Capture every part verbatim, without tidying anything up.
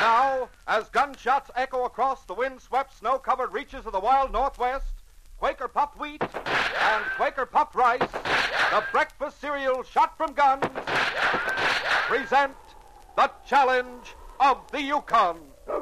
Now, as gunshots echo across the wind-swept, snow-covered reaches of the wild Northwest, Quaker Puffed Wheat and Quaker Puffed Rice, the breakfast cereal shot from guns, present the challenge of the Yukon.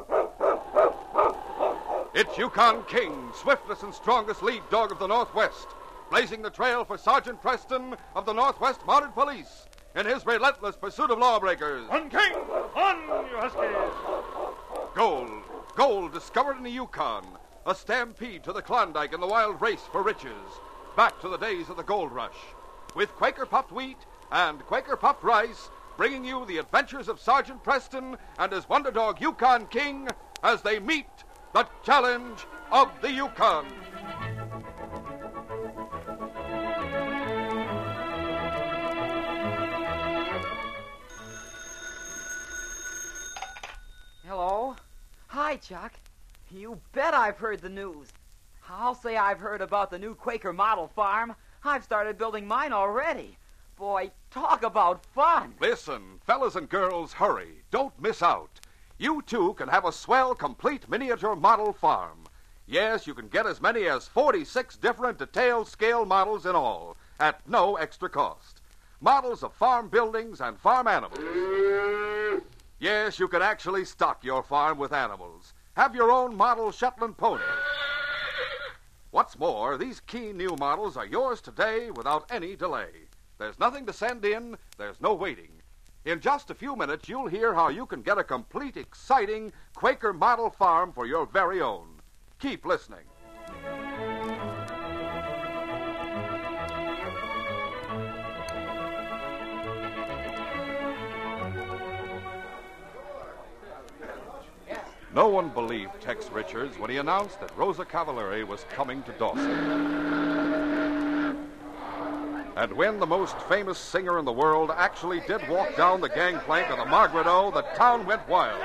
It's Yukon King, swiftest and strongest lead dog of the Northwest, blazing the trail for Sergeant Preston of the Northwest Mounted Police in his relentless pursuit of lawbreakers. On, King! On, you huskies! Gold. Gold discovered in the Yukon. A stampede to the Klondike in the wild race for riches. Back to the days of the gold rush. With Quaker Puffed Wheat and Quaker Puffed Rice, bringing you the adventures of Sergeant Preston and his wonder dog Yukon King as they meet the challenge of the Yukon. Hello? Hi, Chuck. You bet I've heard the news. I'll say I've heard about the new Quaker model farm. I've started building mine already. Boy, talk about fun. Listen, fellas and girls, hurry. Don't miss out. You, too, can have a swell, complete miniature model farm. Yes, you can get as many as forty-six different detailed scale models in all, at no extra cost. Models of farm buildings and farm animals. Yes, you can actually stock your farm with animals. Have your own model Shetland pony. What's more, these keen new models are yours today without any delay. There's nothing to send in, there's no waiting. In just a few minutes, you'll hear how you can get a complete, exciting Quaker model farm for your very own. Keep listening. No one believed Tex Richards when he announced that Rosa Cavallari was coming to Dawson. And when the most famous singer in the world actually did walk down the gangplank of the Margaret O, the town went wild.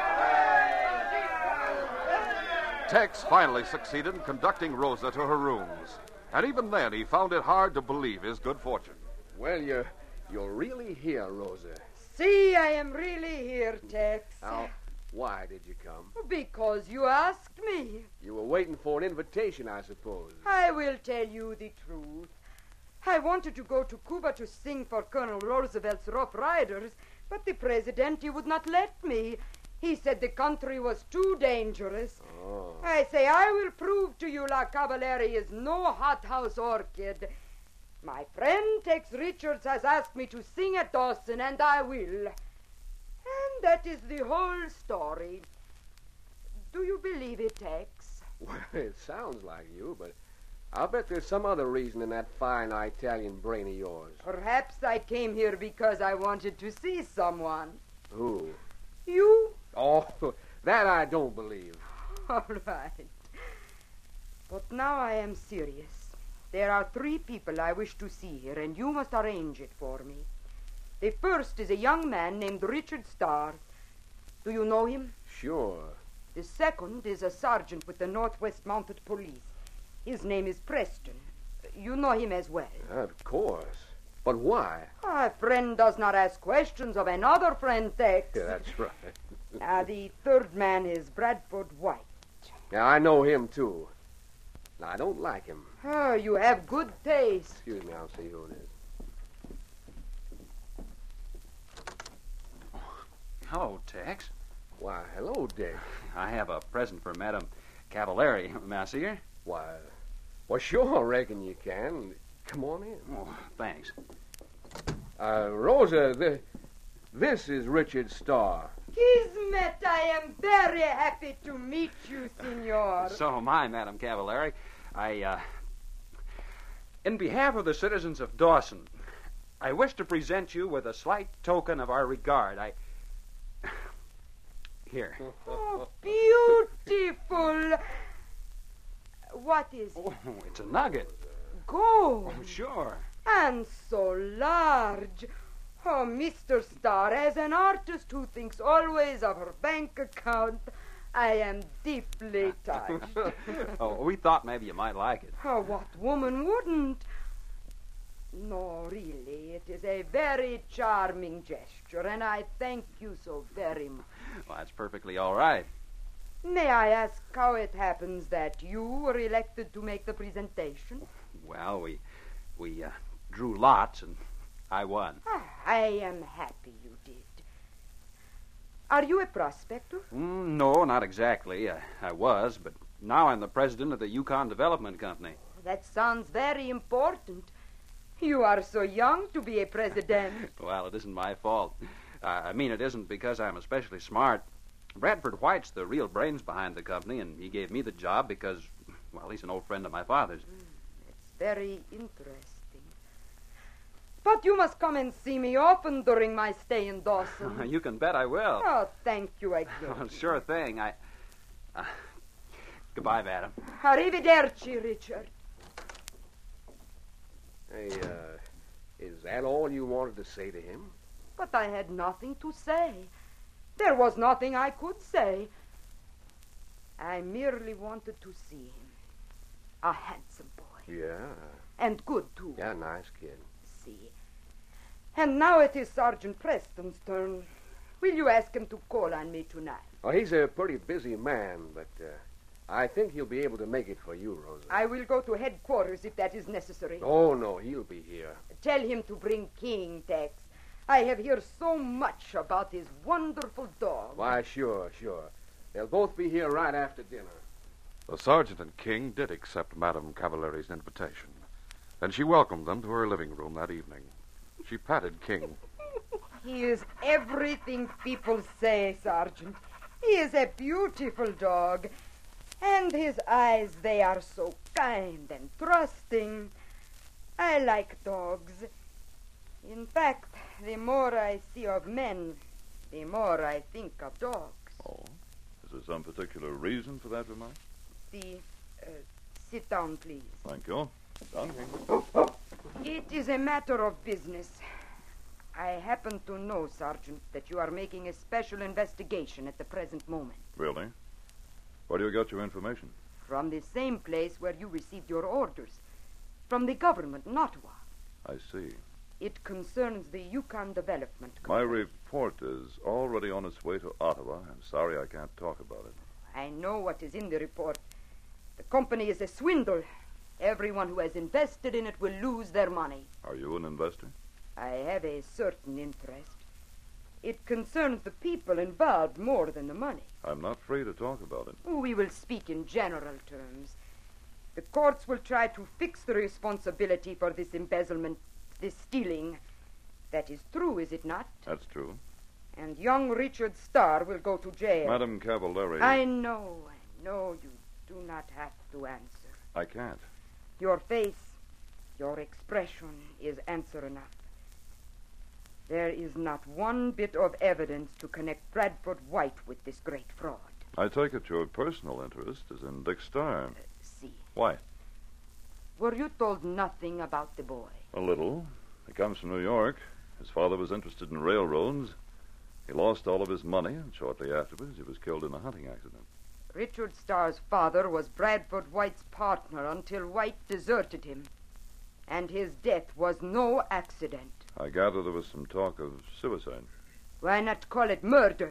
Tex finally succeeded in conducting Rosa to her rooms. And even then, he found it hard to believe his good fortune. Well, you're, you're really here, Rosa. See, I am really here, Tex. Now, why did you come? Because you asked me. You were waiting for an invitation, I suppose. I will tell you the truth. I wanted to go to Cuba to sing for Colonel Roosevelt's Rough Riders, but the president, he would not let me. He said the country was too dangerous. Oh. I say, I will prove to you La Cavallari is no hothouse orchid. My friend Tex Richards has asked me to sing at Dawson, and I will. And that is the whole story. Do you believe it, Tex? Well, it sounds like you, but I'll bet there's some other reason in that fine Italian brain of yours. Perhaps I came here because I wanted to see someone. Who? You? Oh, that I don't believe. All right. But now I am serious. There are three people I wish to see here, and you must arrange it for me. The first is a young man named Richard Starr. Do you know him? Sure. The second is a sergeant with the Northwest Mounted Police. His name is Preston. You know him as well. Of course. But why? A friend does not ask questions of another friend, Tex. Yeah, that's right. Now, the third man is Bradford White. Yeah, I know him, too. Now, I don't like him. Oh, you have good taste. Excuse me, I'll see who it is. Hello, Tex. Why, hello, Dick. I have a present for Madame Cavallari. May I see her? Why, well, sure, I reckon you can. Come on in. Oh, thanks. Uh, Rosa, the, this is Richard Starr. Kismet, I am very happy to meet you, senor. So am I, Madame Cavallari. I, uh... In behalf of the citizens of Dawson, I wish to present you with a slight token of our regard. I... Here. Oh, beautiful. What is it? Oh, it's a nugget. Gold. Oh, sure. And so large. Oh, Mister Starr, as an artist who thinks always of her bank account, I am deeply touched. Oh, we thought maybe you might like it. Oh, what woman wouldn't? No, really, it is a very charming gesture, and I thank you so very much. Well, that's perfectly all right. May I ask how it happens that you were elected to make the presentation? Well, we we uh, drew lots, and I won. Ah, I am happy you did. Are you a prospector? Mm, no, not exactly. I, I was, but now I'm the president of the Yukon Development Company. That sounds very important. You are so young to be a president. Well, it isn't my fault. Uh, I mean, it isn't because I'm especially smart. Bradford White's the real brains behind the company, and he gave me the job because, well, he's an old friend of my father's. Mm, it's very interesting. But you must come and see me often during my stay in Dawson. You can bet I will. Oh, thank you again. Oh, sure thing. I. Uh, goodbye, madam. Arrivederci, Richard. Hey, uh, is that all you wanted to say to him? But I had nothing to say. There was nothing I could say. I merely wanted to see him. A handsome boy. Yeah. And good, too. Yeah, nice kid. See. And now it is Sergeant Preston's turn. Will you ask him to call on me tonight? Oh, he's a pretty busy man, but uh, I think he'll be able to make it for you, Rosa. I will go to headquarters if that is necessary. Oh, no, he'll be here. Tell him to bring King, Tex. I have heard so much about his wonderful dog. Why, sure, sure. They'll both be here right after dinner. The sergeant and King did accept Madame Cavaleri's invitation, and she welcomed them to her living room that evening. She patted King. He is everything people say, Sergeant. He is a beautiful dog. And his eyes, they are so kind and trusting. I like dogs. In fact, the more I see of men, the more I think of dogs. Oh, is there some particular reason for that remark? See, uh, sit down, please. Thank you. Done. It is a matter of business. I happen to know, Sergeant, that you are making a special investigation at the present moment. Really? Where do you get your information? From the same place where you received your orders. From the government in Ottawa. I see. It concerns the Yukon Development My Company. report is already on its way to Ottawa. I'm sorry I can't talk about it. I know what is in the report. The company is a swindle. Everyone who has invested in it will lose their money. Are you an investor? I have a certain interest. It concerns the people involved more than the money. I'm not free to talk about it. We will speak in general terms. The courts will try to fix the responsibility for this embezzlement, this stealing. That is true, is it not? That's true. And young Richard Starr will go to jail. Madame Cavallari. I know, I know you do not have to answer. I can't. Your face, your expression is answer enough. There is not one bit of evidence to connect Bradford White with this great fraud. I take it your personal interest is in Dick Starr. Uh, see, Why? were you told nothing about the boy? A little. He comes from New York. His father was interested in railroads. He lost all of his money, and shortly afterwards he was killed in a hunting accident. Richard Starr's father was Bradford White's partner until White deserted him. And his death was no accident. I gather there was some talk of suicide. Why not call it murder?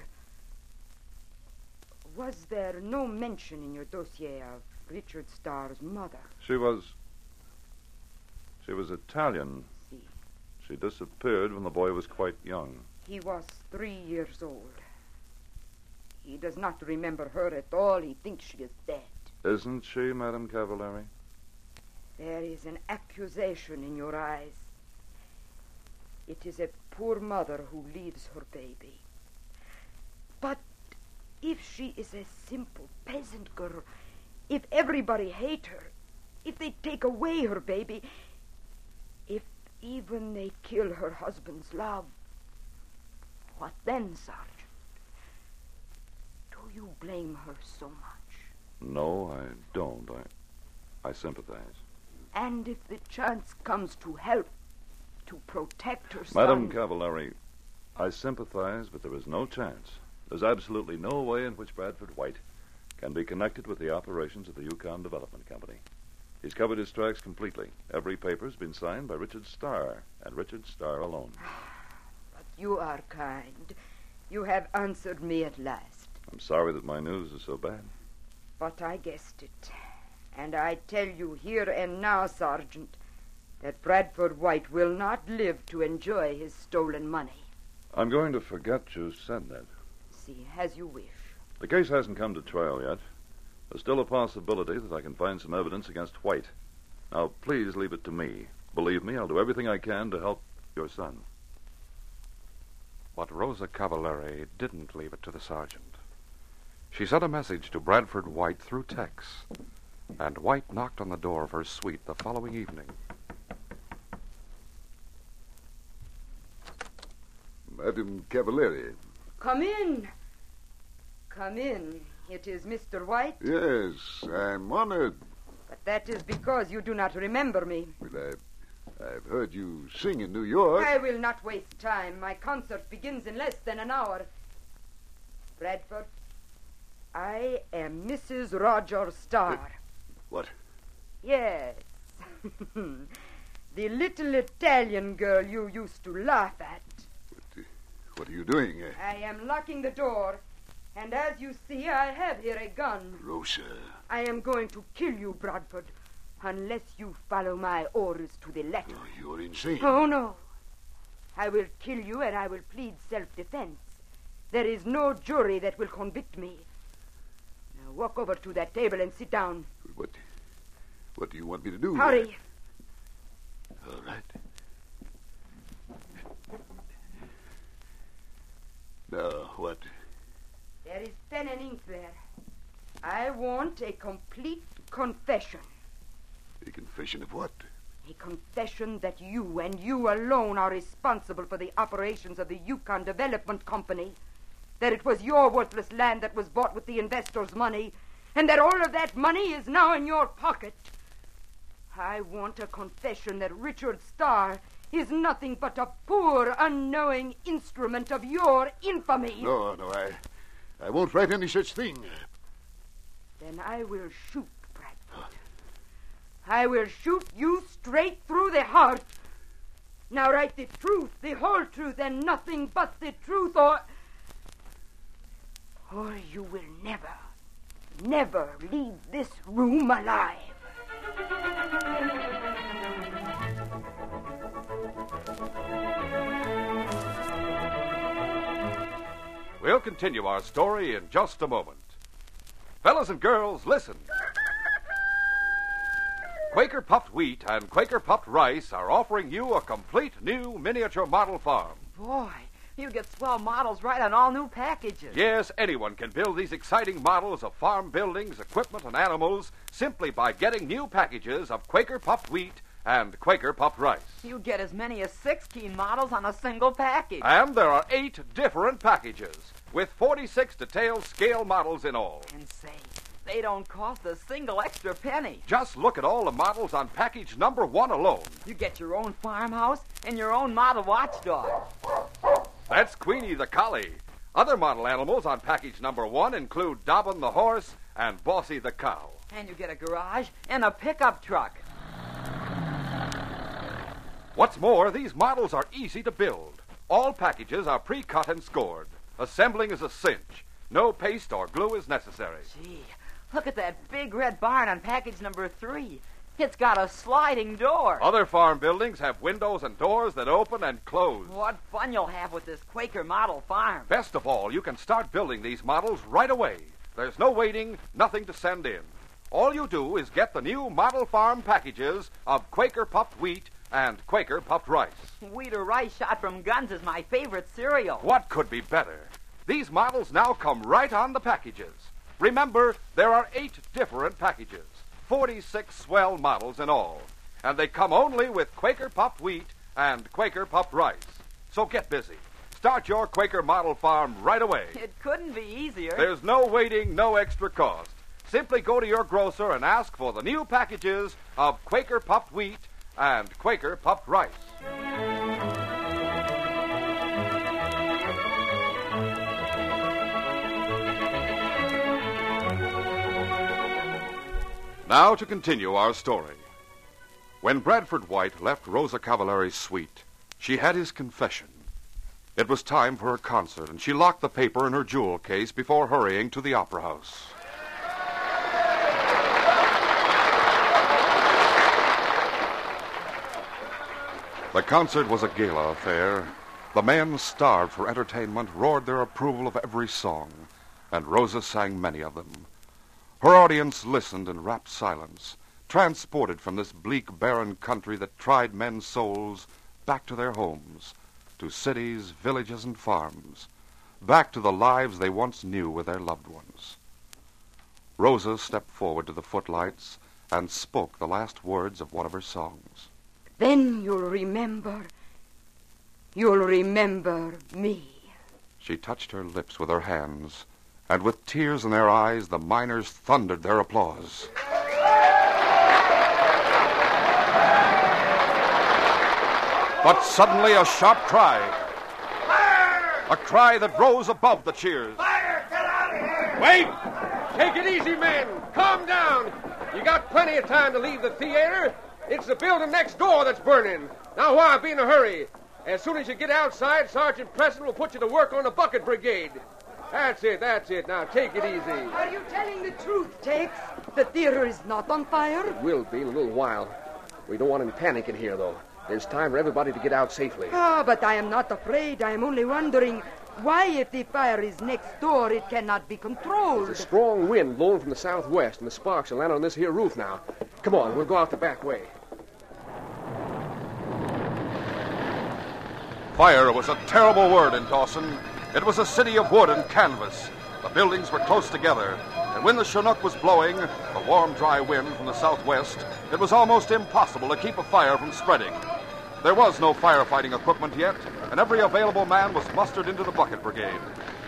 Was there no mention in your dossier of Richard Starr's mother? She was... She was Italian. See, She disappeared when the boy was quite young. he was three years old. He does not remember her at all. He thinks she is dead. Isn't she, Madame Cavallari? There is an accusation in your eyes. It is a poor mother who leaves her baby. But if she is a simple peasant girl, if everybody hate her, if they take away her baby, if even they kill her husband's love, what then, Sergeant? Do you blame her so much? No, I don't. I, I sympathize. And if the chance comes to help, to protect her Madame son... Cavallari, I sympathize, but there is no chance. There's absolutely no way in which Bradford White can be connected with the operations of the Yukon Development Company. He's covered his tracks completely. Every paper's been signed by Richard Starr, and Richard Starr alone. But you are kind. You have answered me at last. I'm sorry that my news is so bad. But I guessed it. And I tell you here and now, Sergeant, that Bradford White will not live to enjoy his stolen money. I'm going to forget you said that. See, as you wish. The case hasn't come to trial yet. There's still a possibility that I can find some evidence against White. Now, please leave it to me. Believe me, I'll do everything I can to help your son. But Rosa Cavallari didn't leave it to the sergeant. She sent a message to Bradford White through text, and White knocked on the door of her suite the following evening. Madam Cavallari. Come in. Come in. It is Mister White. Yes, I'm honored. But that is because you do not remember me. Well, I've, I've heard you sing in New York. I will not waste time. My concert begins in less than an hour. Bradford, I am Missus Roger Starr. What? Yes. The little Italian girl you used to laugh at. What, uh, what are you doing? Uh, I am locking the door. And as you see, I have here a gun. Rosa. I am going to kill you, Bradford, unless you follow my orders to the letter. Oh, you're insane. Oh, no. I will kill you and I will plead self-defense. There is no jury that will convict me. Now walk over to that table and sit down. What, what do you want me to do? Hurry. All right. Now, what? There is pen and ink there. I want a complete confession. A confession of what? A confession that you and you alone are responsible for the operations of the Yukon Development Company. That it was your worthless land that was bought with the investors' money, and that all of that money is now in your pocket. I want a confession that Richard Starr is nothing but a poor, unknowing instrument of your infamy. No, no, I, I won't write any such thing. Then I will shoot, Bradford. I will shoot you straight through the heart. Now write the truth, the whole truth, and nothing but the truth, or... Or you will never, never leave this room alive. We'll continue our story in just a moment. Fellas and girls, listen. Quaker Puffed Wheat and Quaker Puffed Rice are offering you a complete new miniature model farm. Boy, you get swell models right on all new packages. Yes, anyone can build these exciting models of farm buildings, equipment, and animals simply by getting new packages of Quaker Puffed Wheat and Quaker Puffed Rice. You get as many as sixteen models on a single package. And there are eight different packages with forty-six detailed scale models in all. And say, they don't cost a single extra penny. Just look at all the models on package number one alone. You get your own farmhouse and your own model watchdog. That's Queenie the collie. Other model animals on package number one include Dobbin the horse and Bossy the cow. And you get a garage and a pickup truck. What's more, these models are easy to build. All packages are pre-cut and scored. Assembling is a cinch. No paste or glue is necessary. Gee, look at that big red barn on package number three. It's got a sliding door. Other farm buildings have windows and doors that open and close. What fun you'll have with this Quaker model farm. Best of all, you can start building these models right away. There's no waiting, nothing to send in. All you do is get the new model farm packages of Quaker Puffed Wheat and Quaker Puffed Rice. Wheat or rice shot from guns is my favorite cereal. What could be better? These models now come right on the packages. Remember, there are eight different packages, forty-six swell models in all, and they come only with Quaker Puffed Wheat and Quaker Puffed Rice. So get busy. Start your Quaker model farm right away. It couldn't be easier. There's no waiting, no extra cost. Simply go to your grocer and ask for the new packages of Quaker Puffed Wheat and Quaker Puffed Rice. Now to continue our story. When Bradford White left Rosa Cavalari's suite, she had his confession. It was time for her concert, and she locked the paper in her jewel case before hurrying to the opera house. The concert was a gala affair. The men, starved for entertainment, roared their approval of every song, and Rosa sang many of them. Her audience listened in rapt silence, transported from this bleak, barren country that tried men's souls back to their homes, to cities, villages, and farms, back to the lives they once knew with their loved ones. Rosa stepped forward to the footlights and spoke the last words of one of her songs. Then you'll remember. You'll remember me. She touched her lips with her hands, and with tears in their eyes, the miners thundered their applause. But suddenly a sharp cry. Fire! A cry that rose above the cheers. Fire! Get out of here! Wait! Take it easy, men. Calm down. You got plenty of time to leave the theater. It's the building next door that's burning. Now why be in a hurry? As soon as you get outside, Sergeant Preston will put you to work on the bucket brigade. That's it, that's it. Now take it easy. Are you telling the truth, Tex? The theater is not on fire? It will be in a little while. We don't want any panic in here, though. There's time for everybody to get out safely. Ah, but I am not afraid. I am only wondering why, if the fire is next door, it cannot be controlled. There's a strong wind blowing from the southwest, and the sparks will land on this here roof now. Come on, we'll go out the back way. Fire was a terrible word in Dawson. It was a city of wood and canvas. The buildings were close together, and when the Chinook was blowing, the warm, dry wind from the southwest, it was almost impossible to keep a fire from spreading. There was no firefighting equipment yet, and every available man was mustered into the bucket brigade.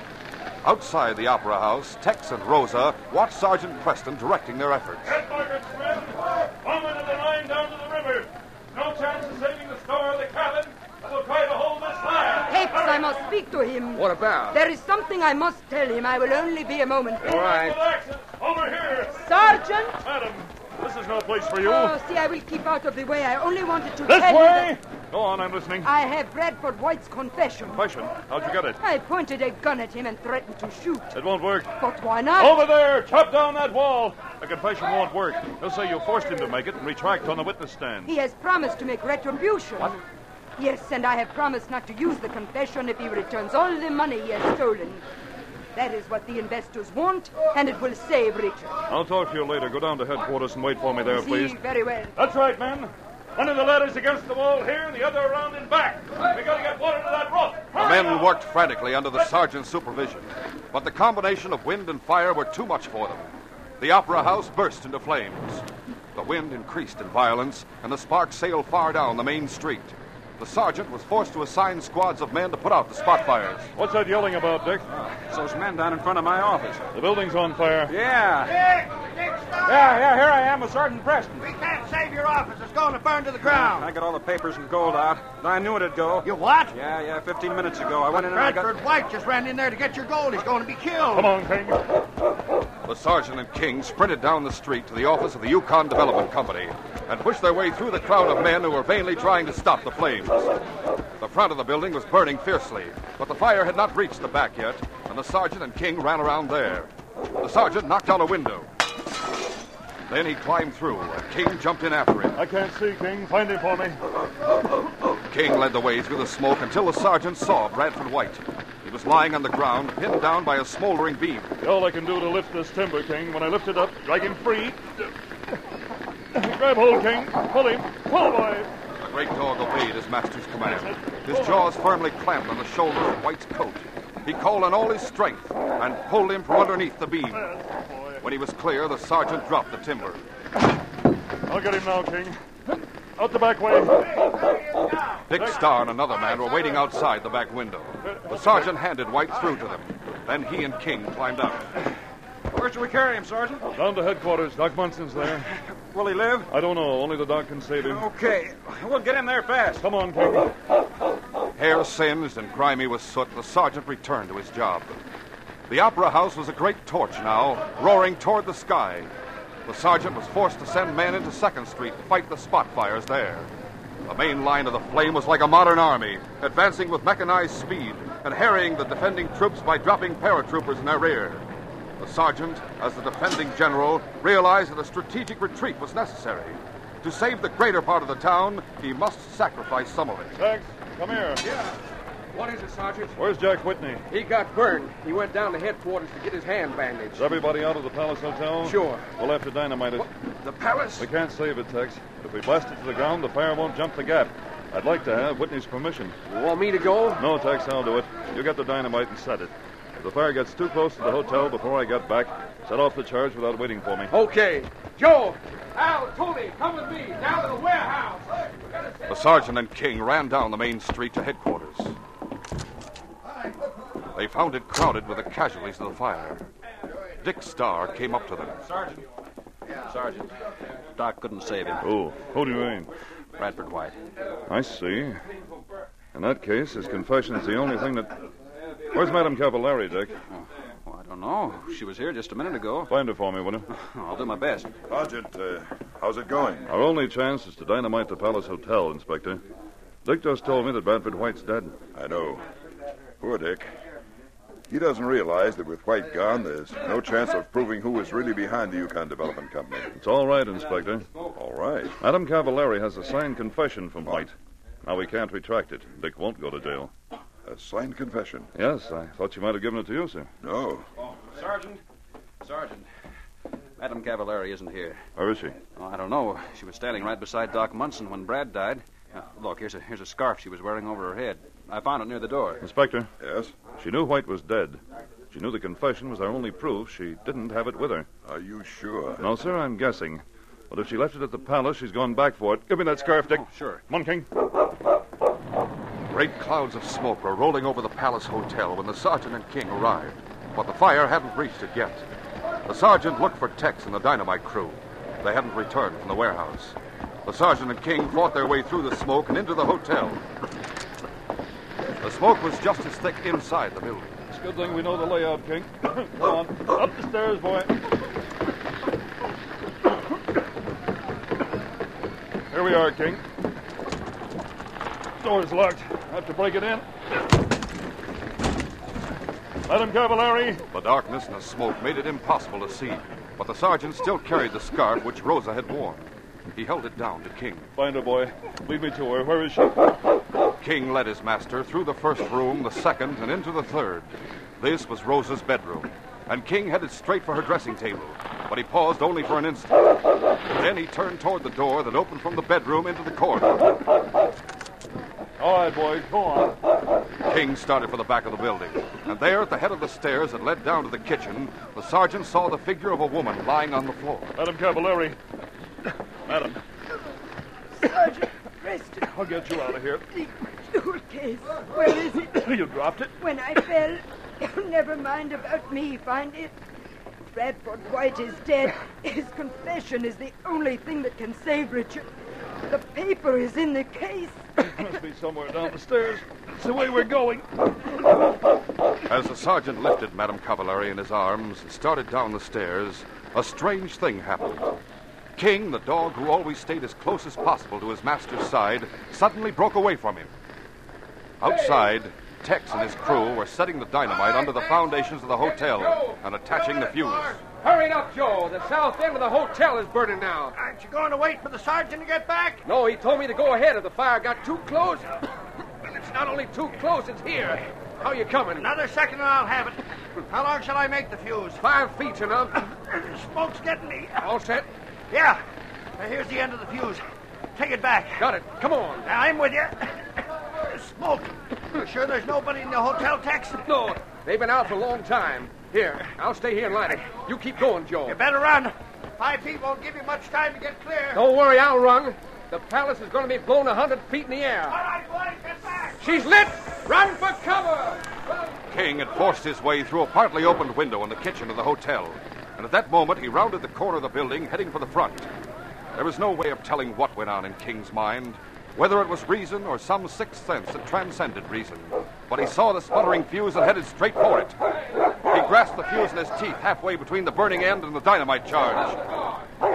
Outside the opera house, Tex and Rosa watched Sergeant Preston directing their efforts. Get buckets, men! Come into the line down to the river. No chance of saving the store or the cabin. We'll try to hold this line. Tex, I must speak to him. What about? There is something I must tell him. I will only be a moment. All right. Relax. Over here. Sergeant! Madam, this is no place for you. Oh, see, I will keep out of the way. I only wanted to This tell you way! that Go on, I'm listening. I have Bradford White's confession. Confession? How'd you get it? I pointed a gun at him and threatened to shoot. It won't work. But why not? Over there! Chop down that wall! A confession won't work. They'll say you forced him to make it and retract on the witness stand. He has promised to make retribution. What? Yes, and I have promised not to use the confession if he returns all the money he has stolen. That is what the investors want, and it will save Richard. I'll talk to you later. Go down to headquarters and wait for me there, please. See, very well. That's right, men. One of the ladders against the wall here and the other around and back. We gotta get water to that roof. The men worked frantically under the sergeant's supervision, but the combination of wind and fire were too much for them. The opera house burst into flames. The wind increased in violence, and the sparks sailed far down the main street. The sergeant was forced to assign squads of men to put out the spot fires. What's that yelling about, Dick? It's those men down in front of my office. The building's on fire. Yeah. Dick! Dick, stop! Yeah, yeah, here I am with Sergeant Preston. We can't save your office. It's going to burn to the ground. I got all the papers and gold out. I knew it'd go. You what? Yeah, yeah, fifteen minutes ago. I went in and I got... Bradford White just ran in there to get your gold. He's going to be killed. Come on, King. The sergeant and King sprinted down the street to the office of the Yukon Development Company and pushed their way through the crowd of men who were vainly trying to stop the flames. The front of the building was burning fiercely, but the fire had not reached the back yet, and the sergeant and King ran around there. The sergeant knocked out a window. Then he climbed through, and King jumped in after him. I can't see, King. Find him for me. King led the way through the smoke until the sergeant saw Bradford White. He was lying on the ground, pinned down by a smoldering beam. All I can do to lift this timber, King. When I lift it up, drag him free. Grab hold, King. Pull him. Pull, boy. The great dog obeyed his master's command. His jaws firmly clamped on the shoulders of White's coat. He called on all his strength and pulled him from underneath the beam. When he was clear, the sergeant dropped the timber. I'll get him now, King. Out the back way. Dick Starr and another man were waiting outside the back window. The sergeant handed White through to them. Then he and King climbed out. Where should we carry him, Sergeant? Down to headquarters. Doc Munson's there. Will he live? I don't know. Only the doc can save him. Okay. We'll get him there fast. Come on, King. Hair singed and grimy with soot, the sergeant returned to his job. The opera house was a great torch now, roaring toward the sky. The sergeant was forced to send men into Second Street to fight the spot fires there. The main line of the flame was like a modern army, advancing with mechanized speed and harrying the defending troops by dropping paratroopers in their rear. The sergeant, as the defending general, realized that a strategic retreat was necessary. To save the greater part of the town, he must sacrifice some of it. Tex, come here. Yeah. What is it, Sergeant? Where's Jack Whitney? He got burned. He went down to headquarters to get his hand bandaged. Is everybody out of the Palace Hotel? Sure. We'll have to dynamite it. What? The palace? We can't save it, Tex. If we blast it to the ground, the fire won't jump the gap. I'd like to have Whitney's permission. You want me to go? No, Tex, I'll do it. You get the dynamite and set it. If the fire gets too close to the hotel before I get back, set off the charge without waiting for me. Okay. Joe, Al, Tony, come with me. Down to the warehouse. The sergeant and King ran down the main street to headquarters. They found it crowded with the casualties of the fire. Dick Starr came up to them. Sergeant. Sergeant. Doc couldn't save him. Oh, who do you mean? Bradford White. I see. In that case, his confession is the only thing that... Where's Madame Cavallari, Dick? Oh, well, I don't know. She was here just a minute ago. Find her for me, will you? I'll do my best. Sergeant, uh, how's it going? Our only chance is to dynamite the Palace Hotel, Inspector. Dick just told me that Bradford White's dead. I know. Poor Dick. He doesn't realize that with White gone, there's no chance of proving who was really behind the Yukon Development Company. It's all right, Inspector. All right. Madame Cavallari has a signed confession from White. Now we can't retract it. Dick won't go to jail. A signed confession? Yes, I thought she might have given it to you, sir. No. Oh, Sergeant. Sergeant. Madame Cavallari isn't here. Where is she? Oh, I don't know. She was standing right beside Doc Munson when Brad died. Now, look, here's a here's a scarf she was wearing over her head. I found it near the door. Inspector? Yes? She knew White was dead. She knew the confession was our only proof. She didn't have it with her. Are you sure? No, sir, I'm guessing. But if she left it at the palace, she's gone back for it. Give me that scarf, Dick. Oh, sure. Come on, King. Great clouds of smoke were rolling over the Palace Hotel when the sergeant and King arrived. But the fire hadn't reached it yet. The sergeant looked for Tex and the dynamite crew. They hadn't returned from the warehouse. The sergeant and King fought their way through the smoke and into the hotel. The smoke was just as thick inside the building. It's a good thing we know the layout, King. Come on. Up the stairs, boy. Here we are, King. Door's locked. I have to break it in. Madame Cavallari. The darkness and the smoke made it impossible to see, but the sergeant still carried the scarf which Rosa had worn. He held it down to King. Find her, boy. Lead me to her. Where is she? King led his master through the first room, the second, and into the third. This was Rosa's bedroom, and King headed straight for her dressing table, but he paused only for an instant. Then he turned toward the door that opened from the bedroom into the corridor. All right, boys, go on. King started for the back of the building, and there at the head of the stairs that led down to the kitchen, the sergeant saw the figure of a woman lying on the floor. Madame Cavallari. Madam. Sergeant Preston. I'll get you out of here. The jewel case. Where is it? You dropped it? When I fell. Never mind about me. Find it. Bradford White is dead. His confession is the only thing that can save Richard. The paper is in the case. It must be somewhere down the stairs. It's the way we're going. As the sergeant lifted Madame Cavallari in his arms and started down the stairs, a strange thing happened. King, the dog who always stayed as close as possible to his master's side, suddenly broke away from him. Outside, Tex and his crew were setting the dynamite under the foundations of the hotel and attaching the fuse. Hurry up, Joe. The south end of the hotel is burning now. Aren't you going to wait for the sergeant to get back? No, he told me to go ahead if the fire got too close. And it's not only too close, it's here. How you coming? Another second and I'll have it. How long shall I make the fuse? Five feet's enough. The smoke's getting me. All set? Yeah. Now, here's the end of the fuse. Take it back. Got it. Come on. Now, I'm with you. Smoke. You sure there's nobody in the hotel, Tex? No, they've been out for a long time. Here, I'll stay here and light it. You keep going, Joe. You better run. Five feet won't give you much time to get clear. Don't worry, I'll run. The palace is going to be blown a hundred feet in the air. All right, boys, get back. She's lit. Run for cover. King had forced his way through a partly opened window in the kitchen of the hotel, and at that moment he rounded the corner of the building, heading for the front. There was no way of telling what went on in King's mind, whether it was reason or some sixth sense that transcended reason. But he saw the sputtering fuse and headed straight for it. He grasped the fuse in his teeth halfway between the burning end and the dynamite charge.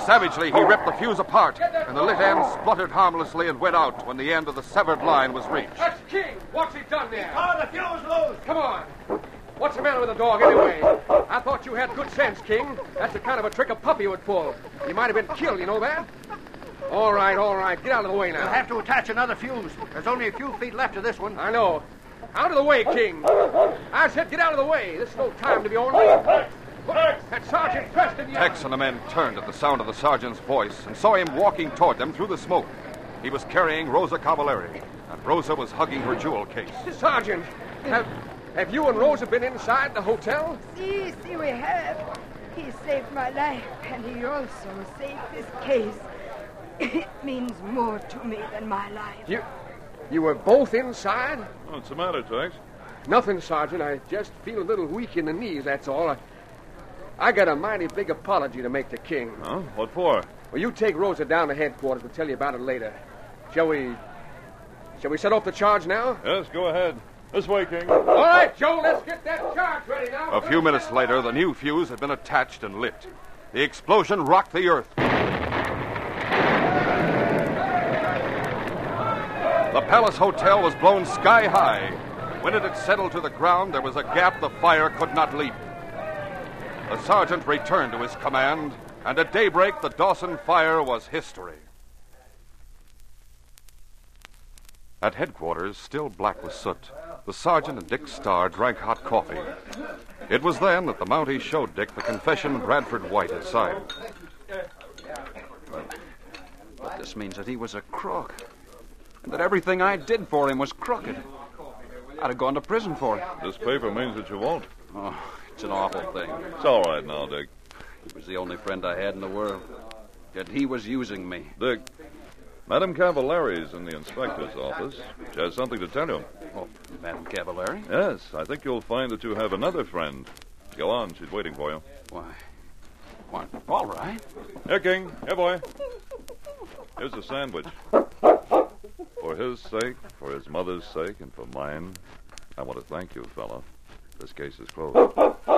Savagely, he ripped the fuse apart, and the lit end spluttered harmlessly and went out when the end of the severed line was reached. That's King. What's he done there? Oh, the fuse loose. Come on. What's the matter with the dog, anyway? I thought you had good sense, King. That's the kind of a trick a puppy would pull. You might have been killed, you know that? All right, all right. Get out of the way now. We'll have to attach another fuse. There's only a few feet left of this one. I know. Out of the way, King. I said get out of the way. This is no time to be ornery. That's Sergeant Preston. Tex and the men turned at the sound of the sergeant's voice and saw him walking toward them through the smoke. He was carrying Rosa Cavallari, and Rosa was hugging her jewel case. Sergeant, have, have you and Rosa been inside the hotel? See, see, we have. He saved my life, and he also saved this case. It means more to me than my life. You, you were both inside? What's the matter, Tex? Nothing, Sergeant. I just feel a little weak in the knees, that's all. I, I got a mighty big apology to make to King. Huh? What for? Well, you take Rosa down to headquarters. We'll tell you about it later. Shall we... Shall we set off the charge now? Yes, go ahead. This way, King. All right, Joe, let's get that charge ready now. A few minutes later, the new fuse had been attached and lit. The explosion rocked the earth. The Palace Hotel was blown sky high. When it had settled to the ground, there was a gap the fire could not leap. The sergeant returned to his command, and at daybreak, the Dawson fire was history. At headquarters, still black with soot, the sergeant and Dick Starr drank hot coffee. It was then that the Mountie showed Dick the confession Bradford White had signed. But this means that he was a crook, and that everything I did for him was crooked. I'd have gone to prison for it. This paper means that you won't. Oh, it's an awful thing. It's all right now, Dick. He was the only friend I had in the world. Yet he was using me. Dick, Madame Cavallari's in the inspector's office. She has something to tell you. Oh, Madame Cavallari? Yes, I think you'll find that you have another friend. Go on, she's waiting for you. Why? Why, all right. Here, King. Here, boy. Here's a sandwich. For his sake, for his mother's sake, and for mine, I want to thank you, fella. This case is closed.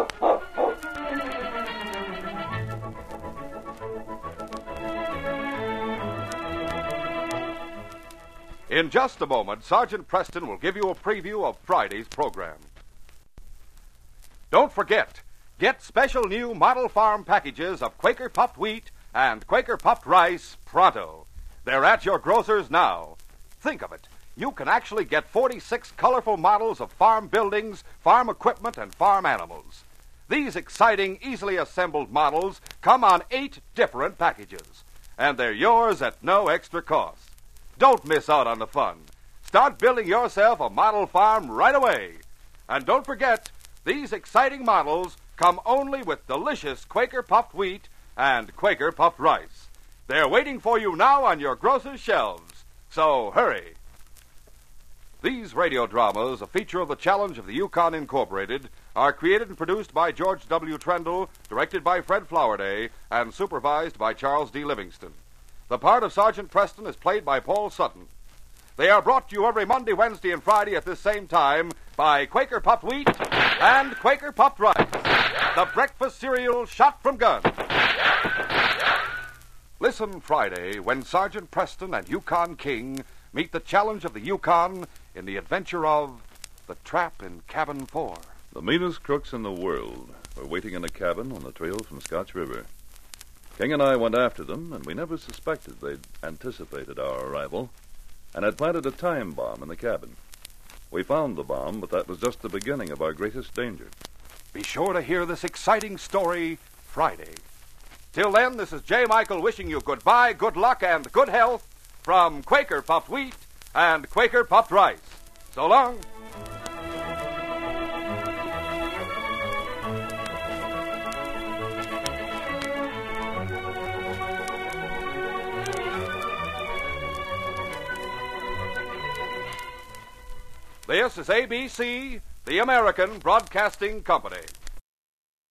In just a moment, Sergeant Preston will give you a preview of Friday's program. Don't forget, get special new Model Farm packages of Quaker Puffed Wheat and Quaker Puffed Rice pronto. They're at your grocer's now. Think of it. You can actually get forty-six colorful models of farm buildings, farm equipment, and farm animals. These exciting, easily assembled models come on eight different packages, and they're yours at no extra cost. Don't miss out on the fun. Start building yourself a model farm right away. And don't forget, these exciting models come only with delicious Quaker Puffed Wheat and Quaker Puffed Rice. They're waiting for you now on your grocer's shelves. So hurry. These radio dramas, a feature of the Challenge of the Yukon Incorporated, are created and produced by George W. Trendle, directed by Fred Flowerday, and supervised by Charles D. Livingston. The part of Sergeant Preston is played by Paul Sutton. They are brought to you every Monday, Wednesday, and Friday at this same time by Quaker Puffed Wheat and Quaker Puffed Rice, the breakfast cereal shot from guns. Listen Friday when Sergeant Preston and Yukon King meet the Challenge of the Yukon in the adventure of The Trap in Cabin four. The meanest crooks in the world were waiting in a cabin on the trail from Scotch River. King and I went after them, and we never suspected they'd anticipated our arrival and had planted a time bomb in the cabin. We found the bomb, but that was just the beginning of our greatest danger. Be sure to hear this exciting story Friday. Till then, this is J. Michael wishing you goodbye, good luck, and good health from Quaker Puffed Wheat and Quaker Puffed Rice. So long. This is A B C, the American Broadcasting Company.